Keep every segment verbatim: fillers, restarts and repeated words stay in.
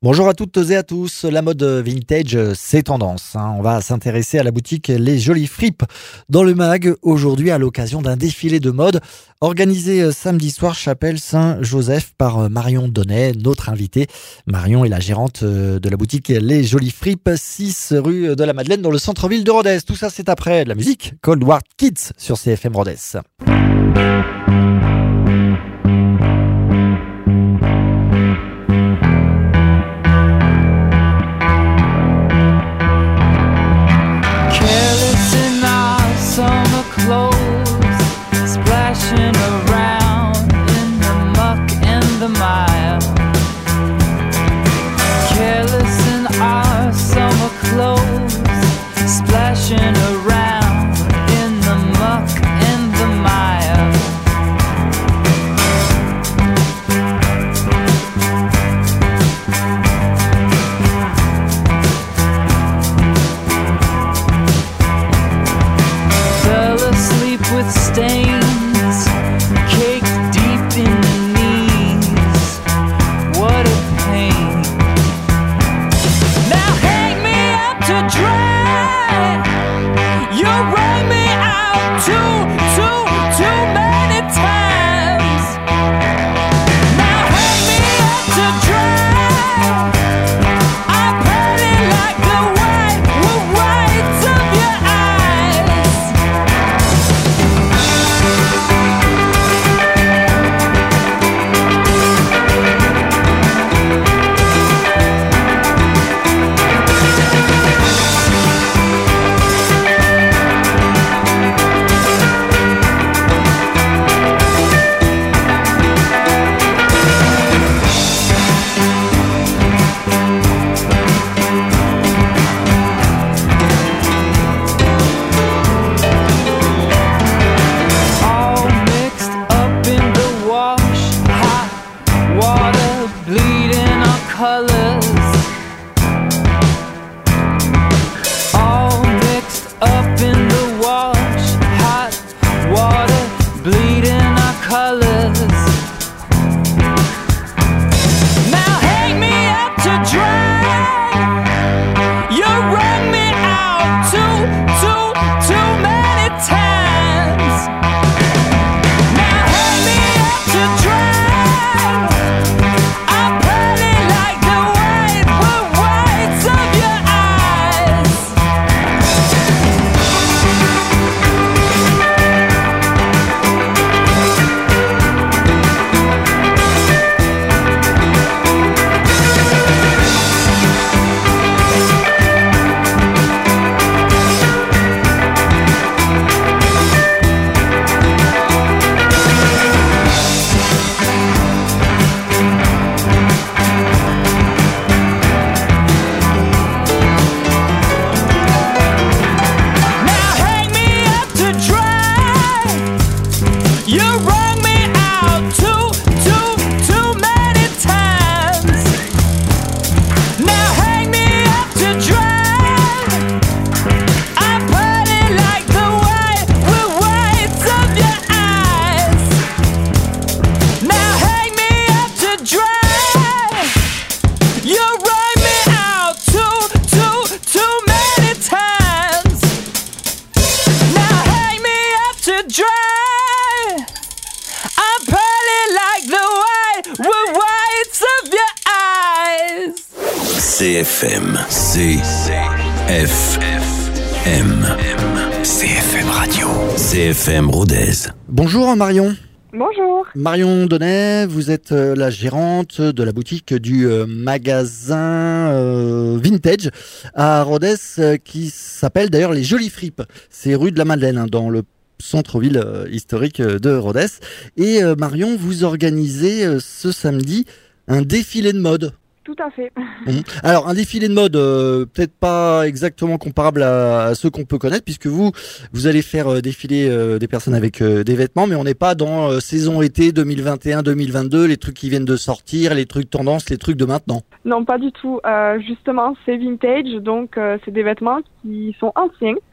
Bonjour à toutes et à tous. La mode vintage, c'est tendance. Hein. On va s'intéresser à la boutique Les Jolies Fripes dans le mag aujourd'hui à l'occasion d'un défilé de mode organisé samedi soir chapelle Saint-Joseph par Marion Donnet, notre invitée. Marion est la gérante de la boutique Les Jolies Fripes, six rue de la Madeleine dans le centre-ville de Rodez. Tout ça, c'est après de la musique. Cold War Kids sur C F M Rodez. With stains caked deep in the knees, what a pain. Now hang me up to dry. You wrung me out too, too, too many times. Now hang me up to dry. I'm burning like the white, whites of your eyes. C F M, C F M, C F M Radio, C F M Rodez. Bonjour Marion. Bonjour. Marion Donnet, vous êtes la gérante de la boutique du magasin euh, vintage à Rodez euh, qui s'appelle d'ailleurs Les Jolies Fripes. C'est rue de la Madeleine, hein, dans le centre-ville euh, historique de Rodez. Et euh, Marion, vous organisez euh, ce samedi un défilé de mode. Tout à fait. Mmh. Alors, un défilé de mode, euh, peut-être pas exactement comparable à, à ceux qu'on peut connaître, puisque vous, vous allez faire euh, défiler euh, des personnes avec euh, des vêtements, mais on n'est pas dans euh, saison été deux mille vingt et un deux mille vingt-deux, les trucs qui viennent de sortir, les trucs tendance, les trucs de maintenant. Non, pas du tout. Euh, justement, c'est vintage, donc euh, c'est des vêtements qui sont anciens.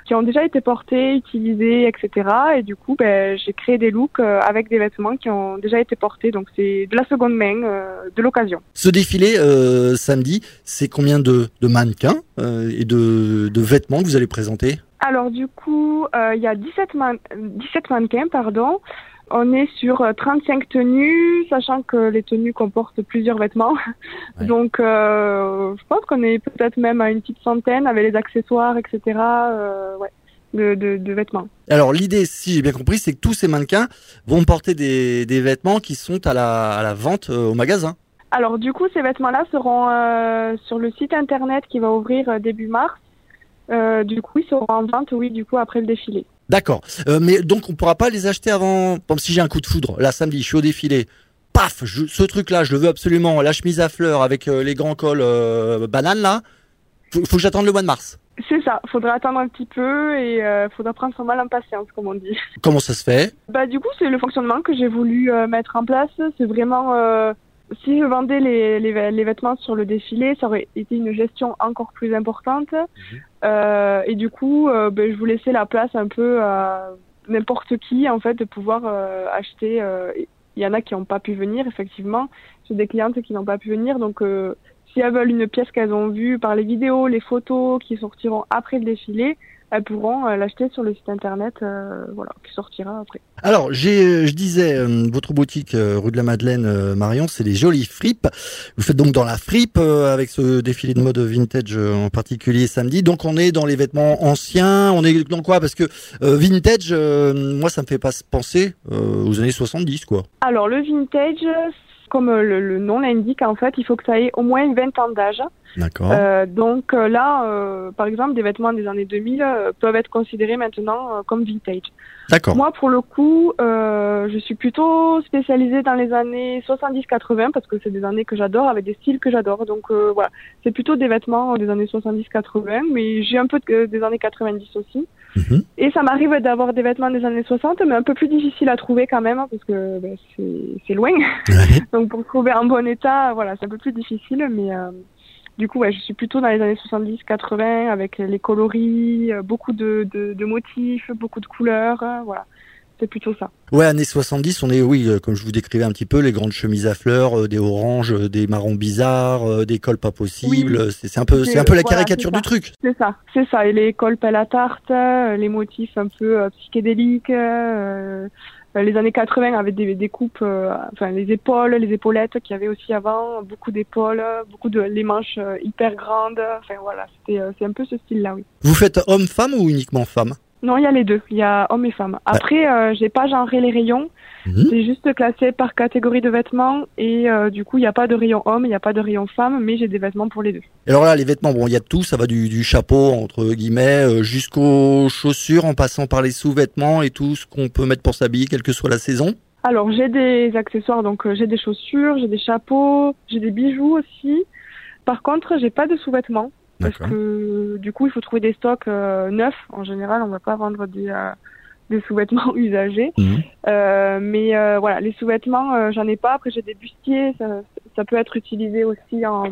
qui ont déjà été portés, utilisés, et cetera. Et du coup, ben, j'ai créé des looks euh, avec des vêtements qui ont déjà été portés. Donc c'est de la seconde main, euh, de l'occasion. Ce défilé euh, samedi, c'est combien de, de mannequins euh, et de, de vêtements que vous allez présenter? Alors du coup, euh, il y a dix-sept, man- dix-sept mannequins, pardon. On est sur trente-cinq tenues, sachant que les tenues comportent plusieurs vêtements. Ouais. Donc, euh, je pense qu'on est peut-être même à une petite centaine avec les accessoires, et cetera. Euh, ouais, de, de, de vêtements. Alors l'idée, si j'ai bien compris, c'est que tous ces mannequins vont porter des, des vêtements qui sont à la, à la vente euh, au magasin. Alors, du coup, ces vêtements-là seront euh, sur le site internet qui va ouvrir euh, début mars. Euh, du coup, ils seront en vente, oui, du coup, après le défilé. D'accord. Euh, mais donc on pourra pas les acheter avant. Comme si j'ai un coup de foudre, là samedi, je suis au défilé. Paf, je- ce truc-là, je le veux absolument. La chemise à fleurs avec euh, les grands cols euh, bananes là. Faut, faut que j'attende le mois de mars. C'est ça, faudra attendre un petit peu et euh, faudra prendre son mal en patience, comme on dit. Comment ça se fait? Bah du coup, c'est le fonctionnement que j'ai voulu euh, mettre en place. C'est vraiment, euh, si je vendais les, les, vê- les vêtements sur le défilé, ça aurait été une gestion encore plus importante. Mhm. Euh, et du coup, euh, ben, je vous laissais la place un peu à n'importe qui, en fait, de pouvoir euh, acheter. euh, Il y en a qui n'ont pas pu venir, effectivement. J'ai des clientes qui n'ont pas pu venir, donc euh, si elles veulent une pièce qu'elles ont vue par les vidéos, les photos qui sortiront après le défilé, elles pourront euh, l'acheter sur le site internet, euh, voilà, qui sortira après. Alors, j'ai, je disais, euh, votre boutique euh, rue de la Madeleine, euh, Marion, c'est les jolies fripes. Vous faites donc dans la fripe euh, avec ce défilé de mode vintage euh, en particulier samedi. Donc, on est dans les vêtements anciens. On est dans quoi? Parce que euh, vintage, euh, moi, ça me fait pas penser euh, aux années soixante-dix, quoi. Alors, le vintage, comme euh, le, le nom l'indique, en fait, il faut que ça ait au moins vingt ans d'âge. D'accord. Euh, donc euh, là, euh, par exemple, des vêtements des années deux mille euh, peuvent être considérés maintenant euh, comme vintage. D'accord. Moi, pour le coup, euh, je suis plutôt spécialisée dans les années soixante-dix quatre-vingts parce que c'est des années que j'adore, avec des styles que j'adore. Donc euh, voilà, c'est plutôt des vêtements des années soixante-dix quatre-vingts, mais j'ai un peu de, des années quatre-vingt-dix aussi. Mhm. Et ça m'arrive d'avoir des vêtements des années soixante, mais un peu plus difficile à trouver quand même, parce que ben, c'est, c'est loin. Ouais. Donc pour trouver en bon état, voilà, c'est un peu plus difficile, mais... Euh, Du coup, ouais, je suis plutôt dans les années soixante-dix quatre-vingts avec les coloris, euh, beaucoup de, de, de motifs, beaucoup de couleurs, euh, voilà. C'est plutôt ça. Ouais, années soixante-dix, on est, oui, euh, comme je vous décrivais un petit peu, les grandes chemises à fleurs, euh, des oranges, euh, des marrons bizarres, euh, des cols pas possibles. Oui. C'est, c'est un peu, C'est- c'est un peu la voilà, caricature c'est ça. du truc. C'est ça, c'est ça. Et les cols pelle à tarte, euh, les motifs un peu euh, psychédéliques, euh, euh, les années quatre-vingts avec des, des coupes, euh, enfin les épaules, les épaulettes qu'il y avait aussi avant, beaucoup d'épaules, beaucoup de les manches euh, hyper grandes. Enfin voilà, c'était, euh, c'est un peu ce style-là, oui. Vous faites homme-femme ou uniquement femme? Non, il y a les deux. Il y a hommes et femmes. Après, euh, j'ai pas genré les rayons. Mhm. C'est juste classé par catégorie de vêtements et euh, du coup, il n'y a pas de rayon homme, il n'y a pas de rayon femme, mais j'ai des vêtements pour les deux. Et alors là, les vêtements, bon, il y a de tout, ça va du, du chapeau, entre guillemets, euh, jusqu'aux chaussures, en passant par les sous-vêtements et tout ce qu'on peut mettre pour s'habiller, quelle que soit la saison. Alors, j'ai des accessoires, donc euh, j'ai des chaussures, j'ai des chapeaux, j'ai des bijoux aussi. Par contre, j'ai pas de sous-vêtements parce D'accord. que du coup, il faut trouver des stocks euh, neufs. En général, on va pas vendre des, euh, des sous-vêtements usagés. Mhm. Euh, mais euh, voilà, les sous-vêtements, euh, j'en ai pas. Après, j'ai des bustiers, ça, ça peut être utilisé aussi en,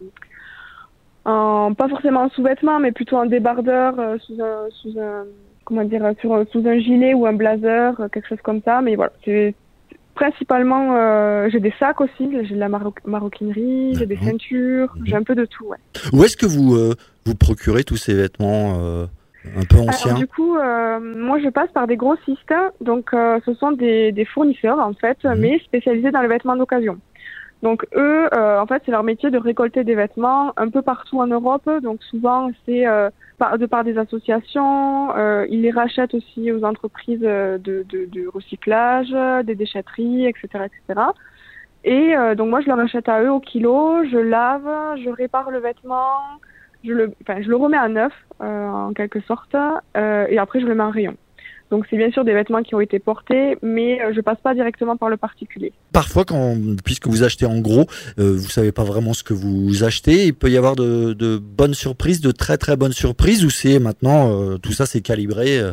en pas forcément en sous-vêtements, mais plutôt en débardeur, euh, sous un, sous un, comment dire, sur, sous un gilet ou un blazer, euh, quelque chose comme ça. Mais voilà, c'est principalement, euh, j'ai des sacs aussi, j'ai de la maro- maroquinerie, j'ai des D'accord. ceintures, Mhm. j'ai un peu de tout, ouais. Où est-ce que vous euh, vous procurez tous ces vêtements euh, un peu anciens? Alors du coup, euh, moi je passe par des grossistes, donc euh, ce sont des, des fournisseurs en fait, Mhm. mais spécialisés dans les vêtements d'occasion. Donc eux, euh, en fait, c'est leur métier de récolter des vêtements un peu partout en Europe. Donc souvent, c'est euh, par, de par des associations. Euh, ils les rachètent aussi aux entreprises de, de, de recyclage, des déchetteries, et cetera, et cetera. Et euh, donc moi, je leur achète à eux au kilo. Je lave, je répare le vêtement, je le, enfin, je le remets à neuf euh, en quelque sorte, euh, et après je le mets en rayon. Donc c'est bien sûr des vêtements qui ont été portés, mais euh, je passe pas directement par le particulier. Parfois, quand, puisque vous achetez en gros, euh, vous savez pas vraiment ce que vous achetez. Il peut y avoir de, de bonnes surprises, de très très bonnes surprises, ou c'est maintenant euh, tout ça c'est calibré. euh,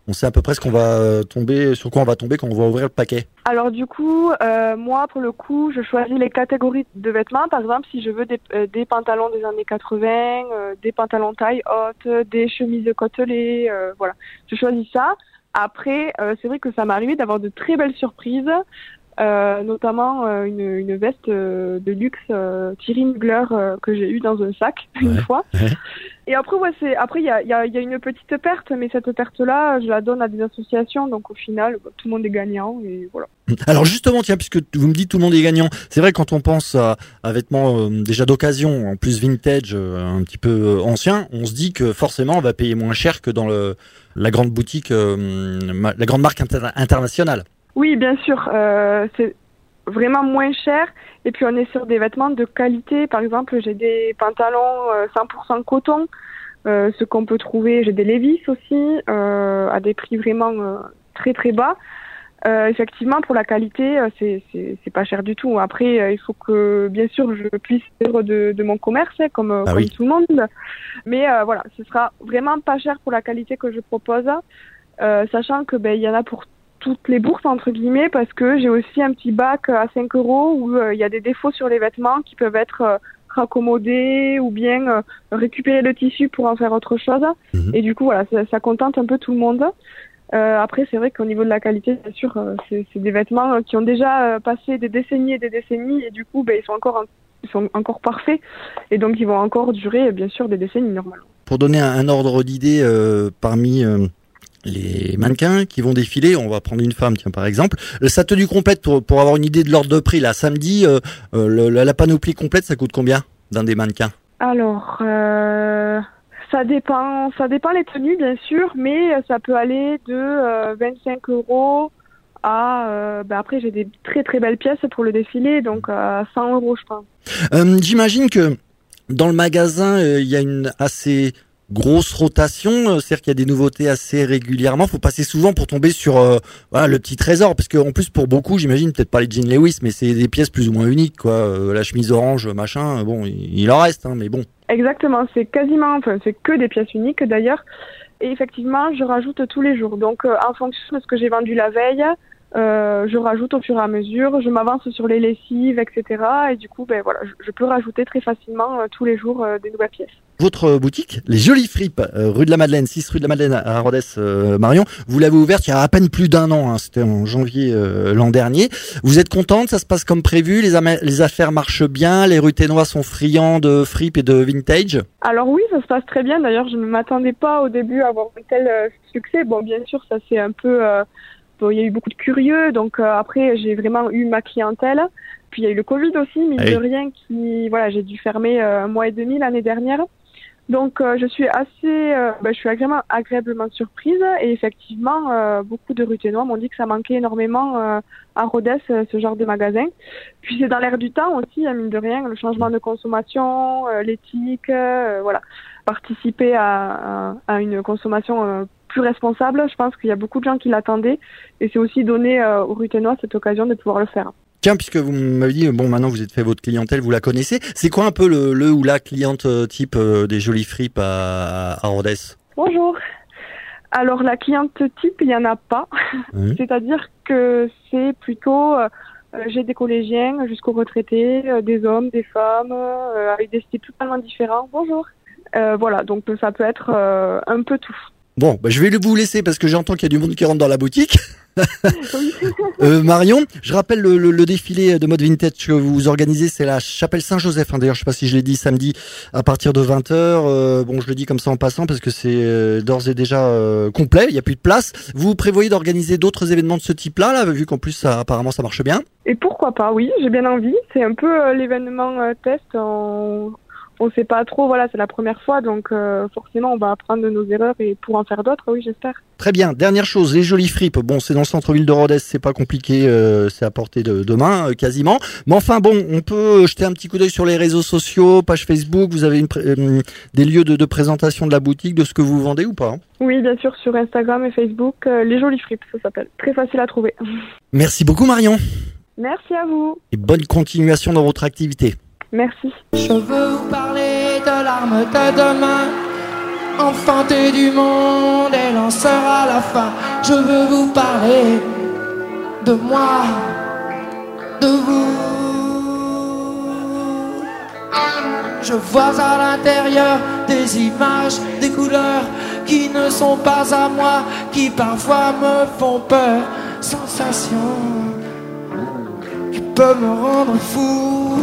on sait à peu près ce qu'on va tomber, sur quoi on va tomber quand on va ouvrir le paquet. Alors du coup, euh, moi pour le coup, je choisis les catégories de vêtements. Par exemple, si je veux des, euh, des pantalons des années quatre-vingts, euh, des pantalons taille haute, des chemises côtelées, euh, voilà, je choisis ça. Après, euh, c'est vrai que ça m'est arrivé d'avoir de très belles surprises. Euh, notamment euh, une, une veste euh, de luxe euh, Thierry Mugler euh, que j'ai eue dans un sac une Ouais, fois. ouais. Et après, ouais, c'est après il y a, y, a, y a une petite perte, mais cette perte-là, je la donne à des associations, donc au final, bah, tout le monde est gagnant et voilà. Alors justement, tiens, puisque vous me dites tout le monde est gagnant, c'est vrai quand on pense à, à vêtements euh, déjà d'occasion, en plus vintage, euh, un petit peu euh, ancien, on se dit que forcément on va payer moins cher que dans le la grande boutique, euh, ma- la grande marque inter- internationale. Oui, bien sûr, euh, c'est vraiment moins cher. Et puis on est sur des vêtements de qualité. Par exemple, j'ai des pantalons euh, cent pour cent coton, euh, ce qu'on peut trouver. J'ai des Levi's aussi, euh, à des prix vraiment euh, très très bas. Euh, effectivement, pour la qualité, euh, c'est, c'est, c'est pas cher du tout. Après, euh, il faut que, bien sûr, je puisse vivre de, de mon commerce, hein, comme, Ah comme oui. tout le monde. Mais euh, voilà, ce sera vraiment pas cher pour la qualité que je propose, euh, sachant que ben il y en a pour toutes les bourses entre guillemets, parce que j'ai aussi un petit bac à cinq euros où il euh, y a des défauts sur les vêtements qui peuvent être euh, raccommodés ou bien euh, récupérer le tissu pour en faire autre chose. Mhm. Et du coup, voilà, ça, ça contente un peu tout le monde. Euh, après, c'est vrai qu'au niveau de la qualité, bien sûr, euh, c'est, c'est des vêtements euh, qui ont déjà euh, passé des décennies et des décennies, et du coup, ben, ils sont encore, en- ils sont encore parfaits, et donc ils vont encore durer, bien sûr, des décennies normalement. Pour donner un, un ordre d'idée, euh, parmi euh, les mannequins qui vont défiler, on va prendre une femme, tiens par exemple, sa tenue complète pour, pour avoir une idée de l'ordre de prix, là, samedi, euh, euh, le- la, la panoplie complète, ça coûte combien d'un des mannequins? Alors, euh, ça dépend, ça dépend les tenues, bien sûr, mais ça peut aller de euh, vingt-cinq euros à, euh, ben après, j'ai des très très belles pièces pour le défilé, donc à cent euros, je pense. Euh, J'imagine que dans le magasin, euh, il y a une assez grosse rotation, euh, c'est-à-dire qu'il y a des nouveautés assez régulièrement. Faut passer souvent pour tomber sur euh, voilà, le petit trésor, parce que en plus pour beaucoup, j'imagine peut-être pas les jeans Lewis, mais c'est des pièces plus ou moins uniques, quoi. Euh, la chemise orange, machin, bon, il, il en reste, hein, mais bon. Exactement, c'est quasiment, enfin, c'est que des pièces uniques d'ailleurs. Et effectivement, je rajoute tous les jours. Donc, euh, en fonction de ce que j'ai vendu la veille, euh, je rajoute au fur et à mesure. Je m'avance sur les lessives, et cetera. Et du coup, ben voilà, je, je peux rajouter très facilement euh, tous les jours euh, des nouvelles pièces. Votre euh, boutique, les Jolies Fripes, euh, rue de la Madeleine, six rue de la Madeleine à Rodez, euh, Marion, vous l'avez ouverte il y a à peine plus d'un an, hein, c'était en janvier euh, l'an dernier. Vous êtes contente, ça se passe comme prévu, les, ama- les affaires marchent bien, les ruténois sont friands de fripes et de vintage? Alors oui, ça se passe très bien. D'ailleurs, je ne m'attendais pas au début à avoir un tel euh, succès. Bon, bien sûr, ça c'est un peu... Euh, bon, il y a eu beaucoup de curieux, donc euh, après, j'ai vraiment eu ma clientèle. Puis il y a eu le Covid aussi, mine Ah oui. de rien, qui... Voilà, j'ai dû fermer euh, un mois et demi l'année dernière. Donc euh, je suis assez... Euh, ben, je suis agréablement, agréablement surprise. Et effectivement, euh, beaucoup de ruténois m'ont dit que ça manquait énormément euh, à Rodez, euh, ce genre de magasin. Puis c'est dans l'air du temps aussi, hein, mine de rien, le changement de consommation, euh, l'éthique, euh, voilà. Participer à, à, à une consommation euh, plus responsable, je pense qu'il y a beaucoup de gens qui l'attendaient. Et c'est aussi donner euh, aux ruténois cette occasion de pouvoir le faire. Tiens, puisque vous m'avez dit, bon, maintenant vous êtes fait votre clientèle, vous la connaissez, c'est quoi un peu le, le ou la cliente euh, type euh, des Jolies Fripes à, à Rodez? Bonjour. Alors la cliente type, il n'y en a pas. Oui. C'est-à-dire que c'est plutôt, euh, j'ai des collégiens jusqu'aux retraités, euh, des hommes, des femmes, euh, avec des styles totalement différents. Bonjour. Euh, voilà, donc ça peut être euh, un peu tout. Bon, bah, je vais vous laisser parce que j'entends qu'il y a du monde qui rentre dans la boutique. Oui. Euh, Marion, je rappelle le, le, le défilé de mode vintage que vous organisez, c'est la chapelle Saint-Joseph. Hein. D'ailleurs, je sais pas si je l'ai dit, samedi à partir de vingt heures. Euh, bon, je le dis comme ça en passant parce que c'est euh, d'ores et déjà euh, complet, il n'y a plus de place. Vous prévoyez d'organiser d'autres événements de ce type-là, là, vu qu'en plus, ça, apparemment, ça marche bien? Et pourquoi pas, oui, j'ai bien envie. C'est un peu euh, l'événement euh, test. On... On sait pas trop, voilà, c'est la première fois, donc euh, forcément on va apprendre de nos erreurs et pour en faire d'autres, oui, j'espère. Très bien. Dernière chose, les Jolies Fripes. Bon, c'est dans le centre-ville de Rodez, c'est pas compliqué, euh, c'est à portée de, de main, euh, quasiment. Mais enfin, bon, on peut jeter un petit coup d'œil sur les réseaux sociaux, page Facebook. Vous avez une, pré- euh, des lieux de, de présentation de la boutique, de ce que vous vendez ou pas? Oui, bien sûr, sur Instagram et Facebook, euh, les Jolies Fripes, ça s'appelle. Très facile à trouver. Merci beaucoup, Marion. Merci à vous. Et bonne continuation dans votre activité. Merci. Je veux vous parler de l'arme de demain. enfanté du monde et lanceur à la fin. Je veux vous parler de moi, de vous. Je vois à l'intérieur des images, des couleurs qui ne sont pas à moi, qui parfois me font peur. Sensations qui peuvent me rendre fou.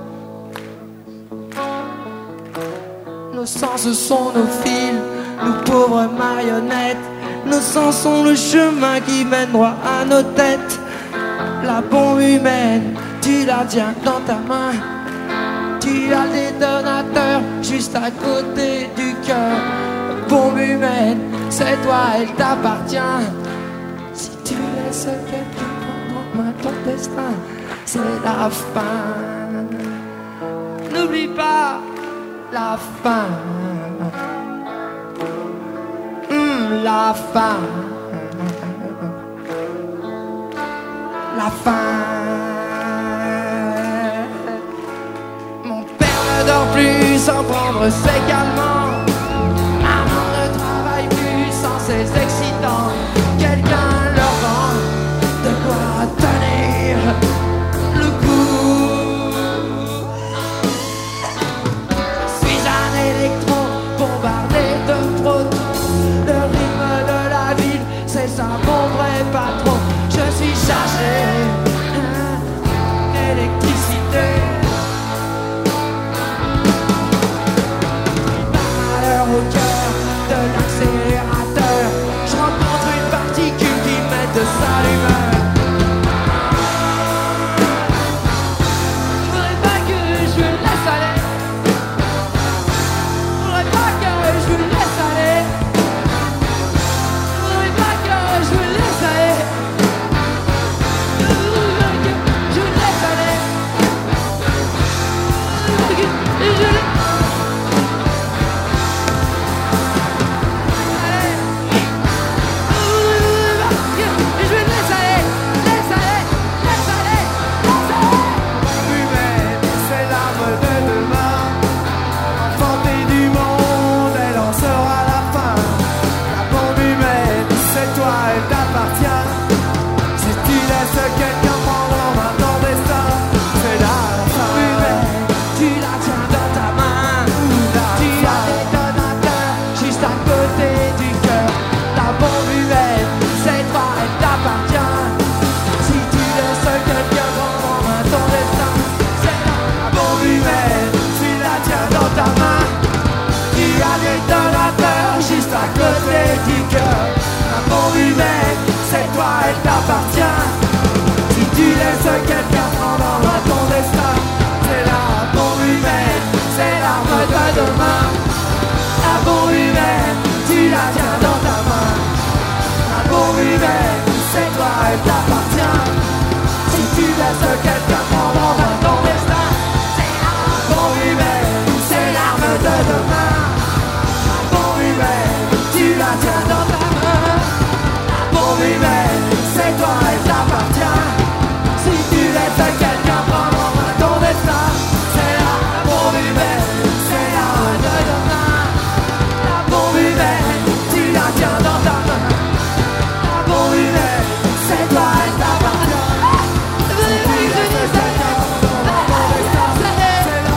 Nos sens sont nos fils, nous pauvres marionnettes. Nos sens sont le chemin qui mène droit à nos têtes. La bombe humaine, tu la tiens dans ta main. Tu as le détonateur juste à côté du cœur. La bombe humaine, c'est toi, elle t'appartient. Si tu laisses quelqu'un prendre ton destin, c'est la fin. N'oublie pas la fin. Mmh, la fin. La fin. Mon père ne dort plus sans prendre ses calmants. Maman ne travaille plus sans ses excitants. Quelqu'un leur vend de quoi tenir le coup. Je suis un électron bombardé de protons. Le rythme de la ville, c'est ça mon vrai patron. Je suis chargé d'électricité. Malheur au cœur de l'accélérateur. Je rencontre une particule qui met de sa humeur. Je voudrais pas que je le laisse aller. Je voudrais pas que je le laisse aller. Je voudrais pas que je le laisse aller. Je voudrais que je le laisse aller. Je le laisse. À côté du cœur, la bombe humaine, c'est toi, elle t'appartient. Si tu laisses quelqu'un prendre en main ton destin, c'est la bombe humaine, c'est l'arme de demain. La bombe humaine, tu la tiens dans ta main. La bombe humaine, c'est toi, elle t'appartient. Si tu laisses quelqu'un prendre en main ton destin, c'est la bombe humaine, c'est l'arme de demain. Tu la tiens dans ta main. La bombe humaine, c'est toi, elle t'appartient. Si tu laisses quelqu'un prendre en main ton destin, c'est la bombe humaine, c'est l'arme de demain. La bombe humaine, tu la tiens dans ta main. La bombe humaine, c'est toi, elle t'appartient. Si tu laisses quelqu'un prendre en main ton destin, c'est la...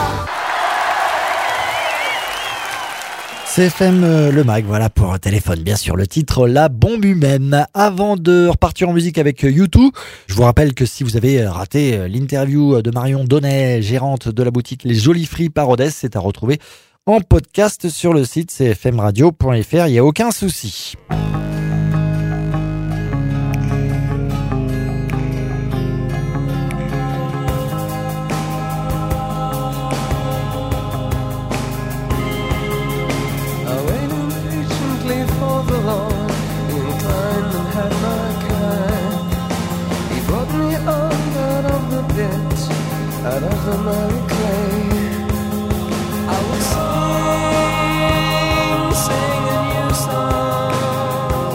C F M euh, Le Mag, voilà pour téléphone, bien sûr, le titre La Bombe Humaine. Avant de repartir en musique avec U deux, je vous rappelle que si vous avez raté l'interview de Marion Donnet, gérante de la boutique Les Jolies Fripes à Rodez, c'est à retrouver en podcast sur le site c f m radio point f r, il n'y a aucun souci. Out of the muddy clay, I would sing, sing a new song.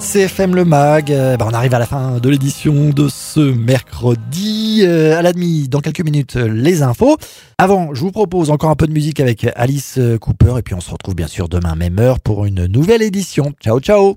C F M Le Mag, euh, bah on arrive à la fin de l'édition de ce mercredi. Euh, à la demi, dans quelques minutes, euh, les infos. Avant, je vous propose encore un peu de musique avec Alice Cooper. Et puis on se retrouve bien sûr demain même heure pour une nouvelle édition. Ciao, ciao.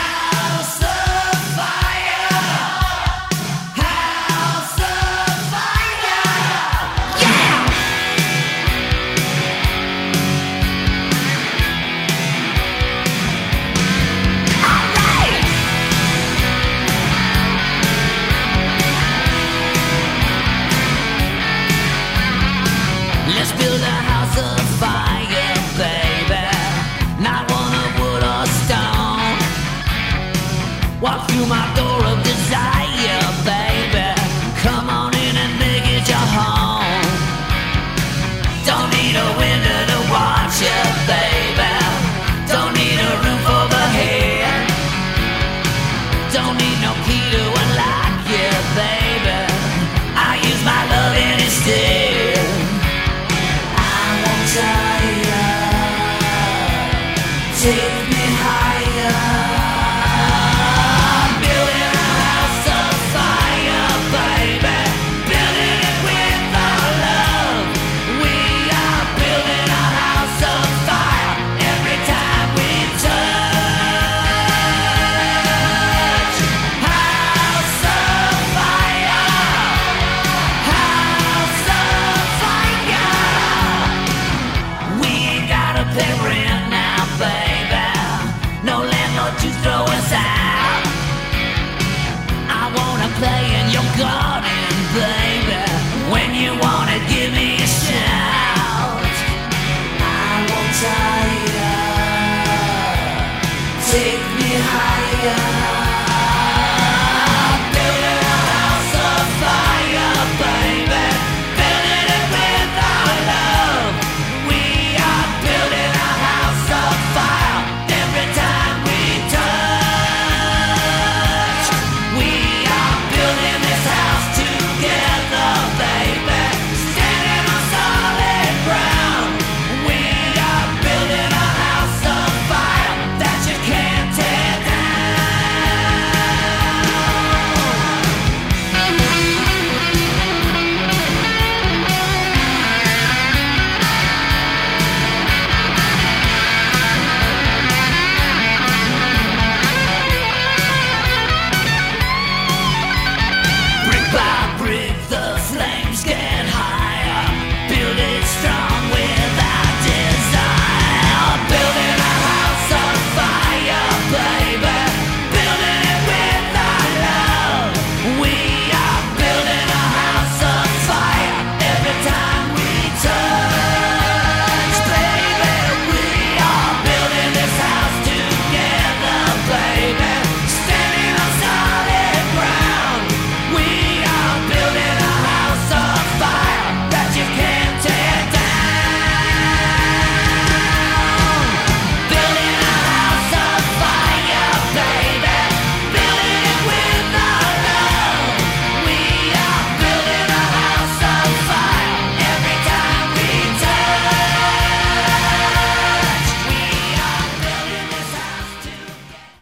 Let's build a house of fire, baby. Not one of wood or stone. Walk through my door of desire, baby. Come on in and make it your home. Don't need a window to watch you, baby. Don't need a roof overhead. Don't need no key to unlock you, baby. I use my love instead. Take me higher. Building a house of fire, baby. Building it with our love. We are building a house of fire. Every time we touch. House of fire. House of fire. We ain't gotta pay rent now, baby. No landlord to throw us out. I wanna play in your garden, baby. When you wanna give me a shout. I won't tire. Take me higher.